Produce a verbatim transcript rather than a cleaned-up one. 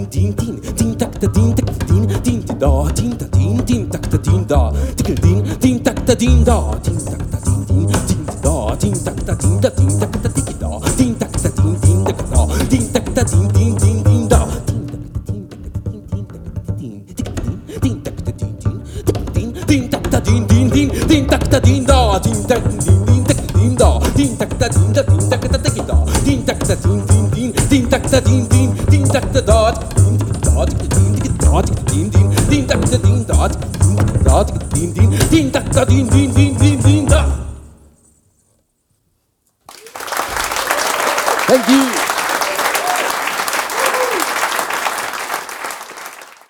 din din din tak ta din tak din din da din ta din din tak ta din da tik din din tak ta din da din tak ta din din din da din tak ta din da din tak ta tik da din tak ta din din tak da din tak ta din din din din da din tak ta din din din tak ta din din din din tak ta din da din tak din din tak din da din tak ta din da din tak ta tik da din tak ta din din din din tak ta din din din tak ta da din da din da din din din tak ta din da din da din din din tak ta din din din din din